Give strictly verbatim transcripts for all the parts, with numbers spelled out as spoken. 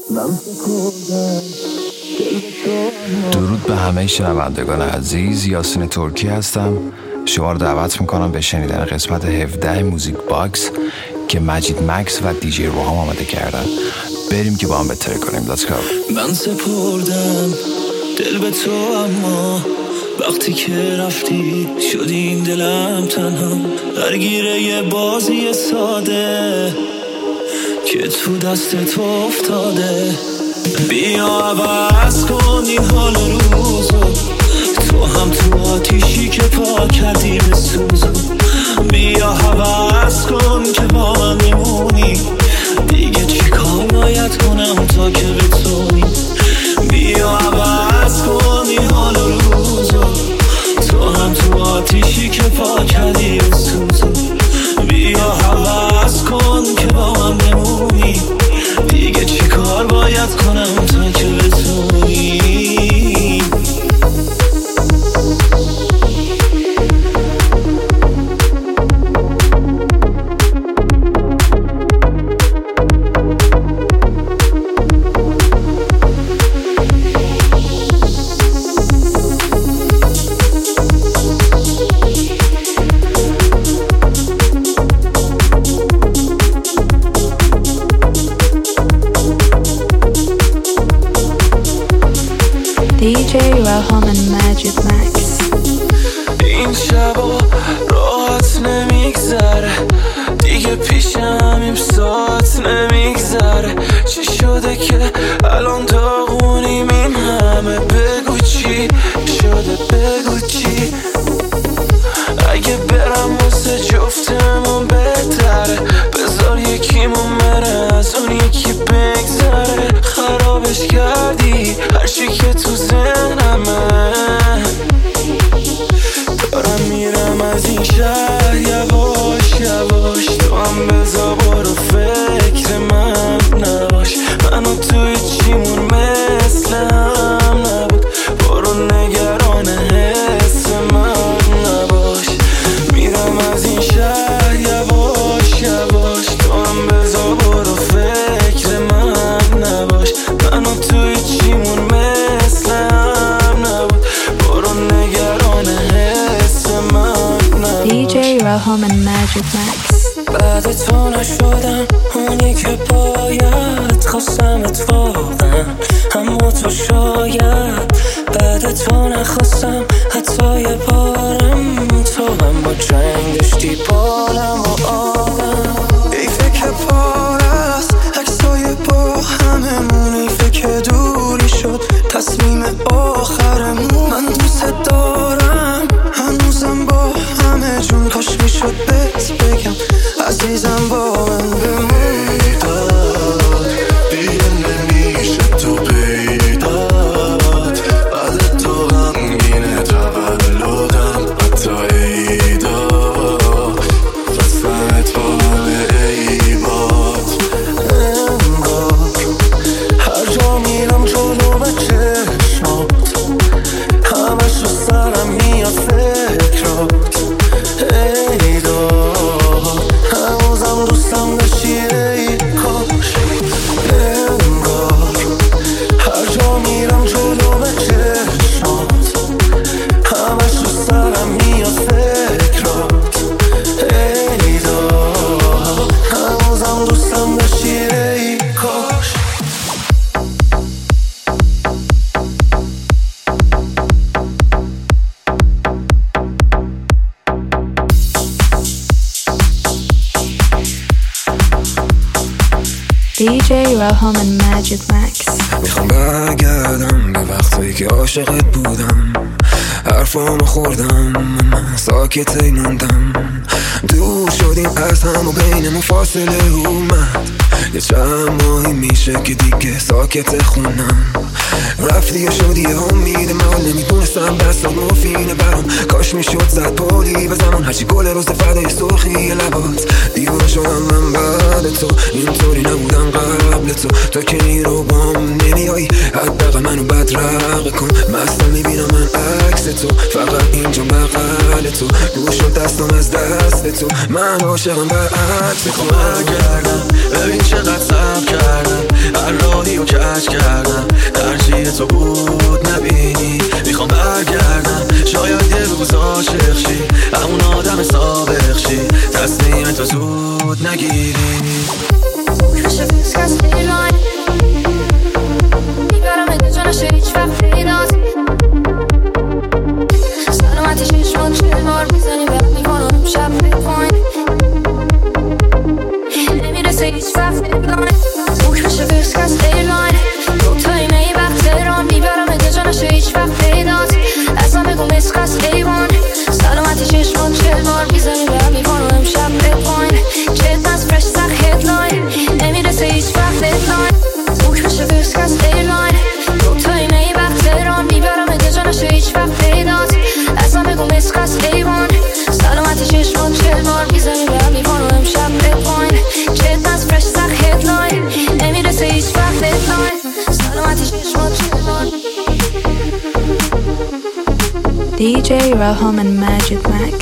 درود به همه شنوندگان عزیز، یاسین ترکی هستم. شما رو دعوت میکنم به شنیدن قسمت هفده موزیک باکس که مجید مکس و دیجی روحام آماده کردن. بریم که با هم بهتره کنیم. Let's go. من سپردم دل به تو، اما وقتی که رفتی شدی این دلم تنها درگیره یه بازی ساده که تو دست تو افتاده. بیا عوض کن این حال روزو، تو هم تو آتیشی که پا کردی به سوزو. بیا عوض کن که با من میمونی، دیگه چی کار باید کنم تا که بتونی. بیا عوض کن این حال روزو، تو هم تو آتیشی که پا کردی به سوزو. بیا عوض کن که با من بمونی، دیگه چی کار باید کنم تا که بتونی. دیجی روحام و مجید مکس. این شبا راحت نمیگذره، دیگه پیشم این ساعت نمیگذره. چی شده که الان داغونیم این همه؟ بگو چی شده، بگو چی. اگه برم واسه جفتمون بهتره، بذار یکیمون بره از اون یکی بگذره. خرابش کردی هرچی که تو ذهنمه، دارم میرم از این شهر یواش یواش. تو هم بذار برو فکر من نباش، منو توی چیمون مثل هم نبود. برو نگران حس من نباش، میرم از این شهر یواش یواش. تو هم بذار برو فکر من نباش، منو توی چیمون مثل هم نبود. برو نگران حس من نباش. دیجی روحام و مجید مکس. بعد تو نشدم اونی که باید، خواستم اتفاقا اما تو شاید. بعد تو نخواستم حتی یه بارم، تو هم با جنگ داشتی بالم و آدم. ای فکر پارست عکسای با هممون، ای فکر دوری شد تصمیم آخرمون. من دوست دارم هنوزم با همه جون، کاش میشد بهت بگم عزیزم با من بمونی. داد دیگه نمیشه تو پیدات، بعد تو غمگینه تولدم حتی عیدا. قسمت با همه عیبات، انگار هر جا میرم جلو به چشمات، همش رو سرم میاد فکرات. ای داد هنوزم دوستم داشتی ای کاش. انگار هر جا میرم جلو به چشمات، همش رو سرم میاد فکرات. ای داد هنوزم دوستم داشتی ای کاش. دیجی روحام و مجید مکس. میخوام برگردم به وقتایی که عاشقت بودم، حرفامو خوردم ساکت موندم. دور شدیم از هم و بینمون فاصله اومد، یه چند ماهی میشه که دیگه ساکت خونم. رفتی و شدی امید من، نمیدونستم دستات مفینه برام. کاش میشد زد پالی به زمان، هرچی گل روز فردای سرخی لبات. دیوانه شدم من بعد تو، اینطوری نبودم قبل تو. تا که نیرو بام نمیایی، حداقل منو بدرقه کن. مثلا میبینم من عکس تو، فقط اینجا بغل تو، گوش و دستم از دست تو، من عاشقم برعکس. میخوام برگردم ببین چقدر صبر کردم، هر راهی رو کج کردم، ترجیح تو بود نبینی. میخوام برگردم شاید یه روز عاشق شی، همون آدم سابق شی، تصمیم تو زود نگیری. Kanske viskas i lån میبرم ات جا نشه هیچ وقت پیداست. سلامتی چشمات چه بار میزنی بد میکنم شب بپاین، نمیرسه هیچ وقت پیداین. Kanske viskas i lån دوتایی می وقت تهران میبرم ات جا نشه هیچ وقت پیداست. اصلا بگو مسخس ایوان، سلامتی چشمات چه بار میزنی بد میکنم شب بپاین. چت از فرش سخ هدلاین نمیرسه هیچ وقت ددلاین. Kanske viskas i lån دوتایی می وقت تهران میبرم ات جا نشه هیچ وقت پیداست. اصلا بگو مسخس ایوان، سلامتی چشمات چه بار میزنی بد میکنم شب بپاین. چت از فرش سخ هدلاین نمیرسه هیچ وقت ددلاین. سلامتی چشمات چه بار. دی جی Raham and Majid Max.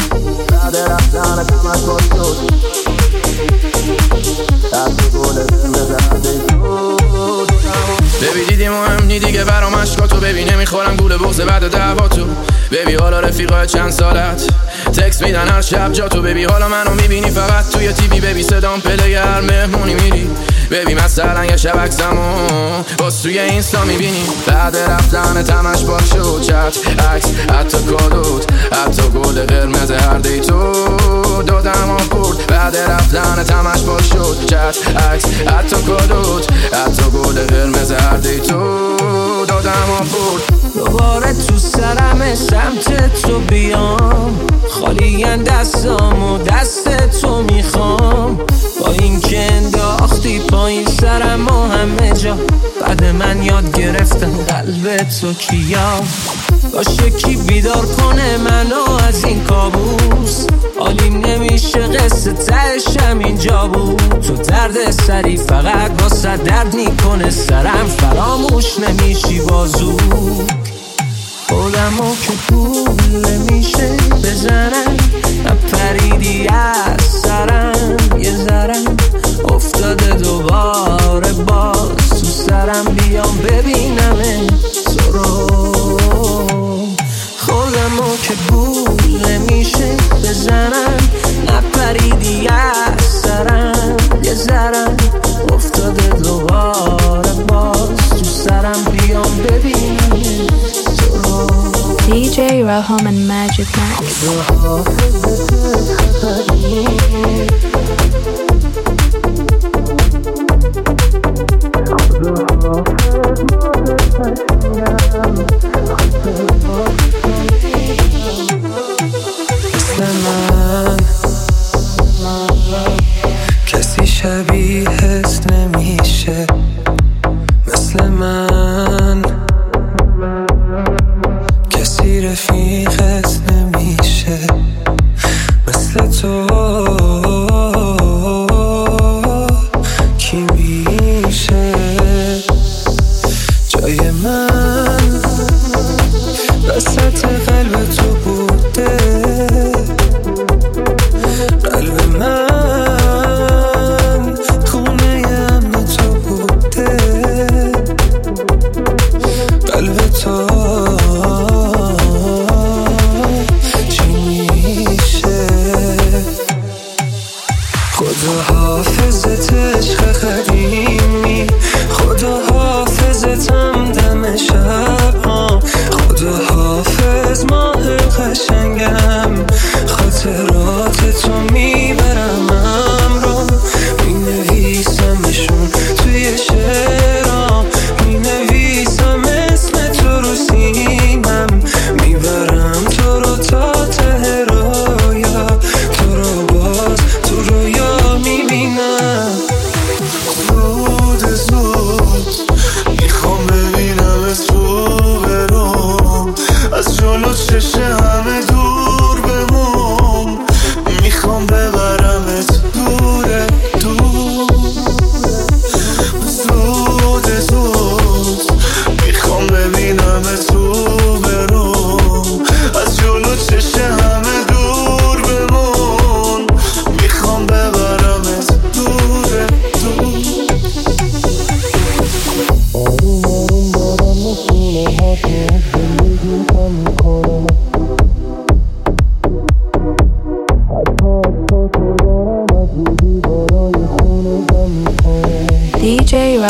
ببی دیدی مهم نی دیگه برام عشقاتو، ببی نمیخورم گول بغض بعد دعواتو، ببی حالا رفیقای چند سالت تکس میدن هر شب جاتو، ببی حالا منو میبینی فقط توی تیوی، ببی صدام پلگر مهمونی میری، ببی مثلا یه شب عکسمو باز توی اینستا میبینی. بعد رفتن تمش با شد چت عکس حتی کادوت، حتی گل قرمز هر دیتو دادم و برد. بعد رفتن تمش با شد چت عکس حتی کادوت، حتی گل قرمز هر دیتو دادم و برد. دوباره تو سرم سمت تو بیام، خالیان دستام و دست تو میخوام، با این که انداختی پایین سرم و همه جا. بعد من یاد گرفتم قلب تو کیا، باشه کی بیدار کنه منو از این کابوس. حالیم نمیشه قصه تهش همینجا بود، تو درد سری فقط واسه درد میکنه سرم، فراموش نمیشی بازو. خودمو که پول نمیشه بزنم، پریدی از سرم یه ذرم، افتاده دوباره باز تو سرم، بیام ببینم تو رو. خودمو که پول نمیشه بزنم، نپریدی از سرم یه ذرم، افتاده دوباره باز تو سرم، بیام ببینم تو رو. دی جی Raham and Majid Max. کسی شبیهت نمیشه مثل من، کسی رفیقت نمیشه مثل تو. کی میشه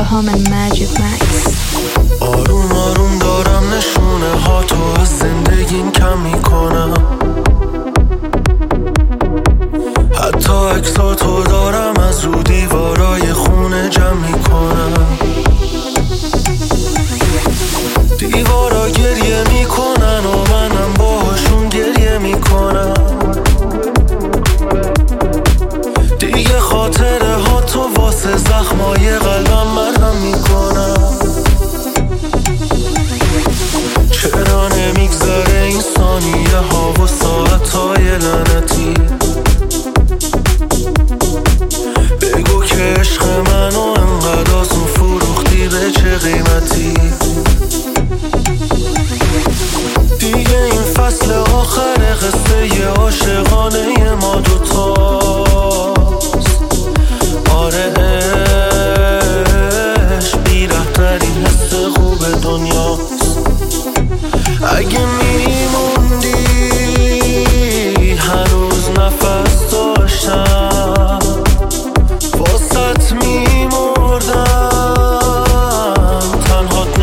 Raham and Magic Max. آروم آروم دارم نشونه ها تو از زندگیم کم میکنم، حتی عکساتو دارم از رو دیوارای خونه جمع میکنم. دیوارا گریه میکنن و منم باهاشون گریه میکنم. دیگه خاطره ها تو واسه زخمای قلبم مرهم میکنم. چرا نمیگذره این ثانیه ها و ساعت های لعنتی؟ بگو که عشق منو انقدر آسون فروختی به چه قیمتی؟ دیگه این فصل آخر قصه عاشقانه ما دوتاست. آره عشق بی‌رحم‌ترین حس خوب دنیاست. اگه میموندی هنوز نفس داشتم، واسط میمردم تنهات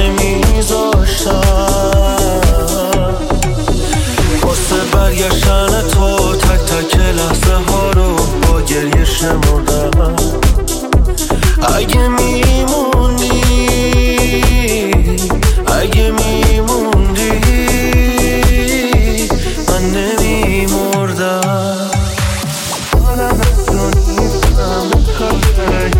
نمیذاشتم. واسه برگشتن تو تک تک لحظه ها رو با گریه شمردم. اگه میموندی اگه میموندی من نمیمردم. آدم از تو نیستم خاطره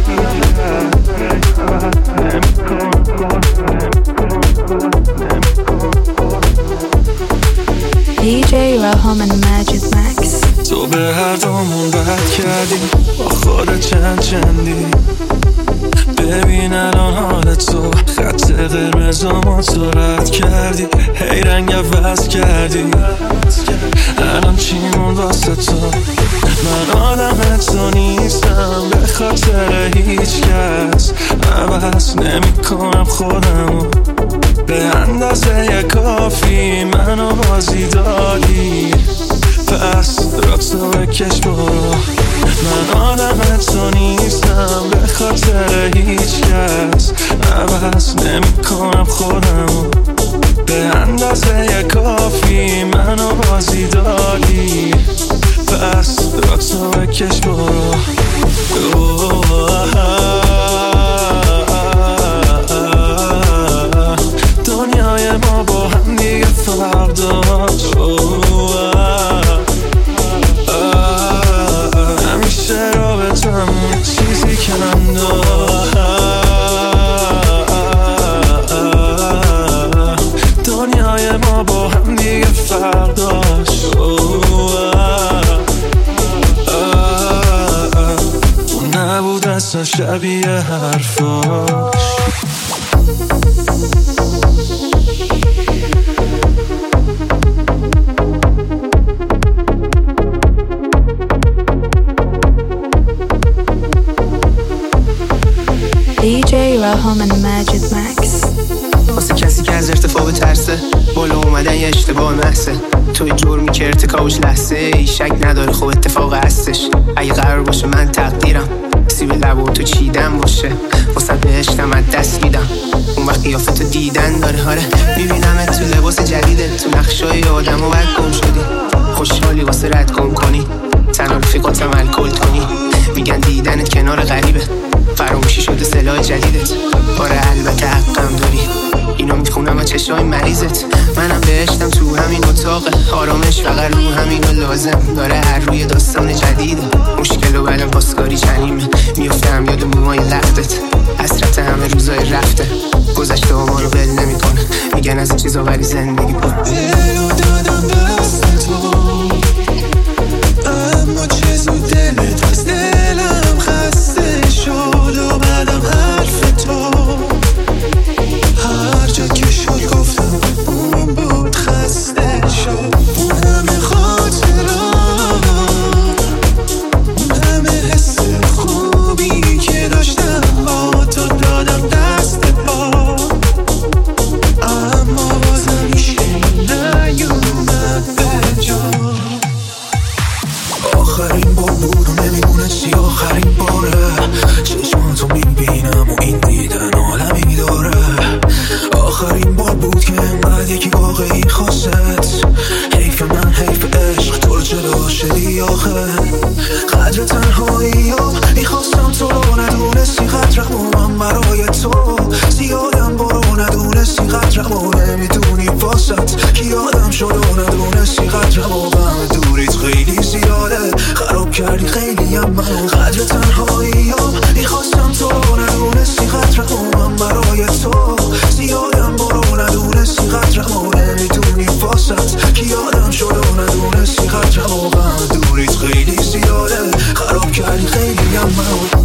دی جی Raham and Magic Max. تو به هر دومون بد کردی با خودت چند چندی. ببین الان حال تو خط قرمزامو تو رد کردی، هی رنگ عوض کردی. الان چیمون واسه تو؟ من آدم تو نیستم به خاطر هیچ کس. عوض نمی کنم خودمو به اندازه کافی، منو بازی دادی پس را تو بکش برو. من آدم تو نیستم به خاطر هیچ کس. عوض نمی کنم خودمو به اندازه کافی، منو بازی دادی پس را تو بکش برو. دنیای ما با هم دیگه فرق داشت. همیشه رابطمون چیزی که من داشت. دنیای ما با هم دیگه فرق داشت. اون نبود اصلا شبیه حرفاش. دی جی Raham and Magic Max. واسه کسی که از ارتفاع بترسه، بالا اومدن یه اشتباه محضه. توی جرمی که ارتکابش لحظه ای شک نداره خب اتفاق هستش. اگه قرار باشه من تقدیرم سیب لبو تو چیدن باشه، واسه بهشتم از دست میدم اون وقت قیافتو دیدن داره. آره میبینم تو لباس جدیده، تو نقشای آدم و بعد گم شدی. خوشحالی واسه رد گم کنی، تنها رفیقاتم الکل کنی. میگن دیدنت کنار غریبه، فراموشی شده سلاح جدیدت. آره البته حقم داری، اینو میخونم از چشای مریضت. منم بهشتم تو همین اتاقه، آرامش فقط رو همینو لازم داره. هر روی داستان جدیده، مشکل و بلن پاسکاری چنیمه. میفتم یاد موهای لختت، حسرت همه روزای رفته. گذشته ها ما رو بل نمی کنه، میگن از این چیزا ولی زندگی کن. دلو دادم دست تو، اما چه زود دلت از دلم خسته شد. و بعدم حرف تو هر جا که شد گفتم اون بود خسته شد. اون همه خاطرات، اون همه حس خوبی که داشتم با تو دادم دست با، اما بازم میشه نه قدرمو نمیدونی واسط که یادم شد و ندونستی قدرم و غم دوریت خیلی زیاده خراب کردی خیلی هم منو قدر تنهاییم میخواستم تو ندونستی قدرم و من برای تو زیادم برو ندونستی قدرم و نمیدونی واسط که یادم شد و ندونستی قدرم و غم دوریت خیلی زیاده خراب کردی خیلی هم منو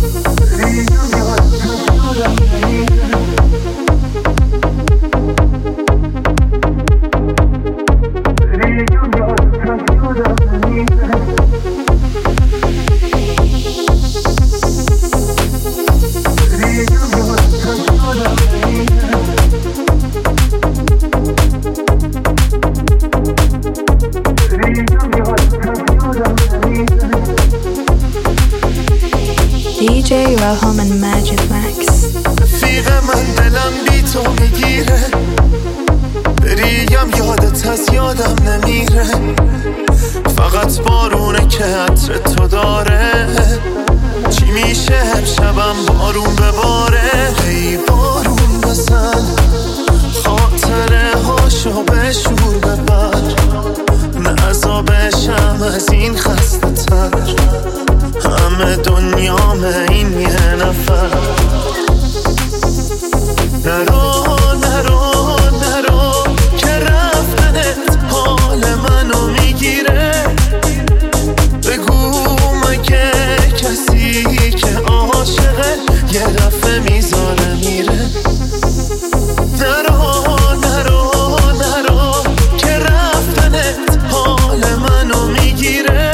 دی جی رهام and Magic Max. رفیق من دلم بی تو میگیره بریم یادت از یادم نمیره فقط بارونه که عطر تو داره چی میشه شبم بارون بباره ای بارون بزن خاطره هاشو به شور ببر نه عذابشم از این خسته تر همه دنیامه این یه نفر نرو نرو نرو که رفتنت حال منو میگیره بگو مگه کسی که عاشقه یه دفعه میذاره میره نرو نرو نرو که رفتنت حال منو میگیره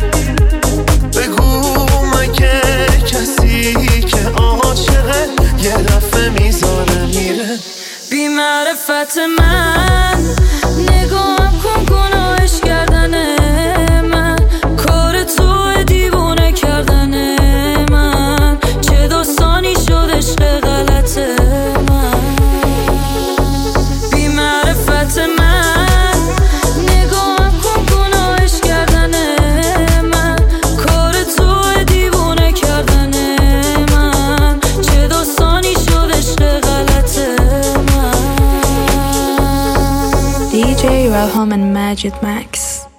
بگو مگه کسی که عاشقه یه دفعه میذاره میره بی معرفت من نگاهم کن گناهش کردنه من کار تو دیوونه کردنه من چه داستانی شد عشق غلط من بی معرفت من نگاهم کن گناهش کردنه من کار تو دیوونه کردنه من چه داستانی شد عشق غلط من دی جی رهام and Magic Max.